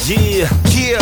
Yeah,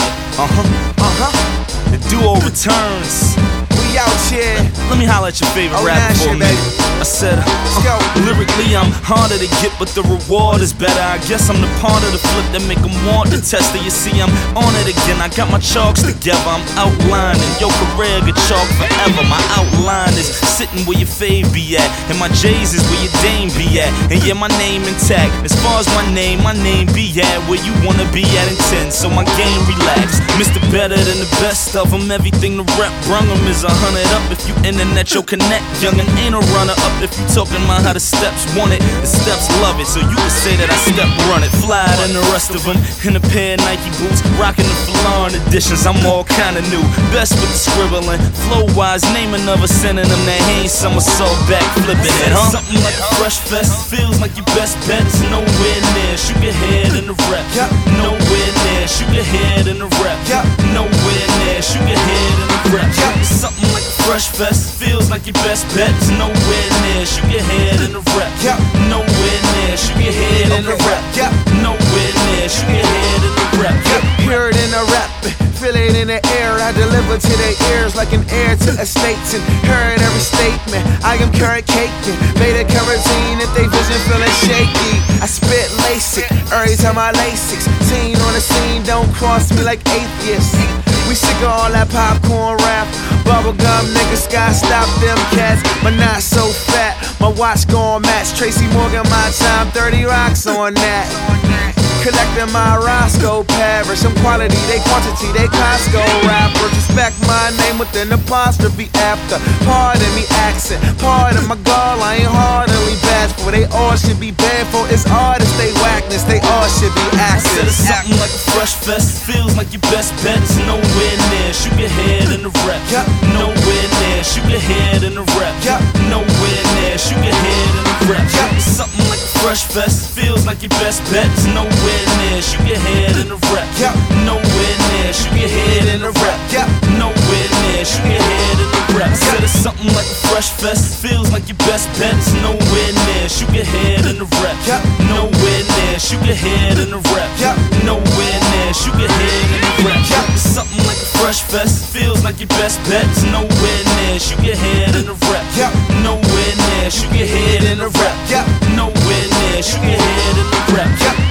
the duo returns. We out here. Let me holler at your favorite rapper for a minute. I said, lyrically I'm harder to get, but the reward is better. I guess I'm the part of the flip that make them want to test it. You see, I'm on it again. I got my chalks together. I'm outlining. Your career get chalk forever. My outline is sitting where your fave be at, and my J's is where your dame be at. And yeah, my name intact. As far as my name be at where you wanna be at in 10. So my game relax. Mr. Better than the best of them. Everything the rep brung them is 100 up. If you internet, you'll connect. Youngin' ain't a runner up. If you talking about how the steps want it, the steps love it. So you can say that I step run it. Flyer than the rest of them. In a pair of Nike boots, rocking the Falon editions. I'm all kinda new. Best with the scribbling. Flow wise, name another synonym that ain't somersault back flipping it, huh? Something like a fresh fest. Feels like your best bet's nowhere near. Shoot your head in the rep. Nowhere near. Shoot your head in the rep. Nowhere near. Shoot your head in the rep. Something like a fresh fest. Feels like your best bet's nowhere near. Shoot your head in the rep. Nowhere near. Shoot your head in the rep. Nowhere near. Shoot your head in the rep. Hear it in the rap, feel it in the air. I deliver to their ears like an heir to estates, and heard every statement. I am carrot caking, made of kerosene if they vision feeling shaky. I spit LASIK every time I LASIK. Teen on the scene, don't cross me like atheists. We sick of all that popcorn rap. Bubblegum niggas, sky stop them cats. But not so fat, my watch gon' match Tracy Morgan, my time, 30 rocks on that. Collecting my Roscoe Parish. Some quality, they quantity, they Costco rappers. Respect my name with an apostrophe after. Pardon me accent, pardon my gall, I ain't hardly bashful. They all should be banned for it's artists, they whackness, they all should be I said actors. it's something like a fresh fest. Feels like your best bet's nowhere near. Shoot your head in the rep. Nowhere near. Shoot your head in the rep. Nowhere near. Shoot your head in the rep. Something like a fresh fest. Feels like your best bet's nowhere near. Shoot your head in the rep. Nowhere near. Shoot your head in the rep. Nowhere near. Shoot your head in the rep. I said it's something like a fresh fest. Feels like your best bet's nowhere near. Shoot your head in the rep. Nowhere near. Shoot your head in the rep. Nowhere near. Shoot your head in the rep. Something like a fresh fest. Feels like your best bet's nowhere near. Shoot your head in the rep. Nowhere near. Shoot your head in the rep. Nowhere near. Shoot your head in the rep.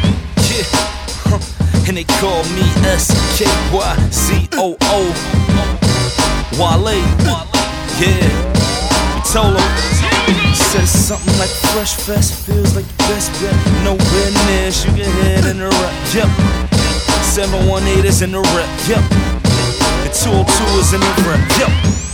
And they call me SKYCOO. Wale. Yeah. We told them. Said something like fresh fest. Feels like your best bet. Nowhere near. Shoot your head in the rep. 718 is in the rep. The 202 is in the rep.